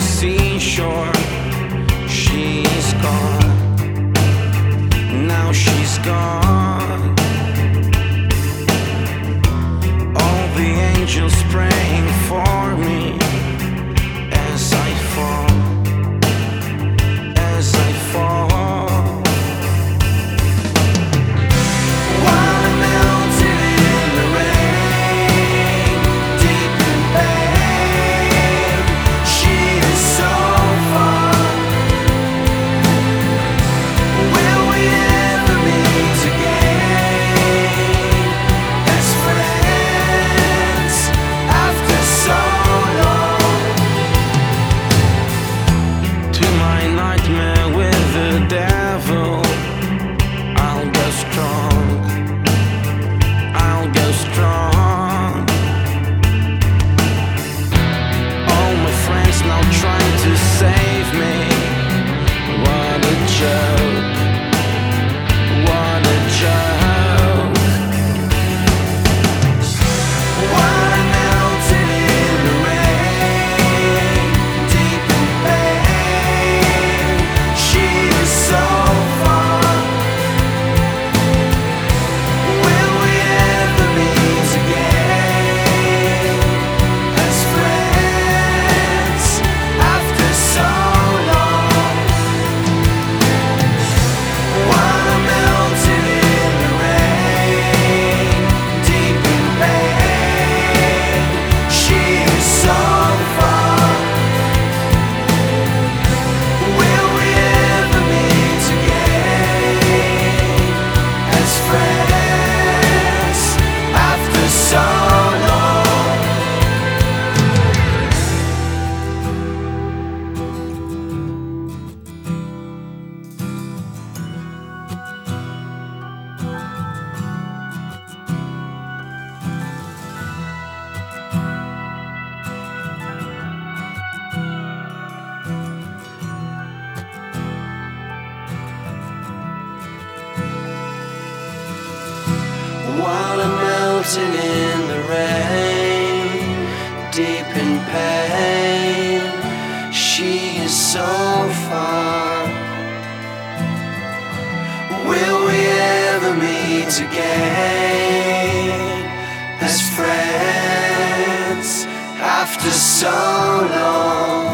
seashore. She's gone, now she's gone. All the angels praying for me as I fall, as I fall. While I'm melting in the rain, deep in pain, she is so far. Will we ever meet again as friends after so long? To my nightmare with the devil, I'll go strong, I'll go strong. All my friends now trying to save me. What a joke, what a joke. While I'm melting in the rain, deep in pain, she is so far. Will we ever meet again as friends after so long? While I'm melting in the rain, deep in pain, she is so far. Will we ever meet again as friends after so long? While I'm melting in the rain, deep in pain, she is so far. Will we ever meet again as friends after so long?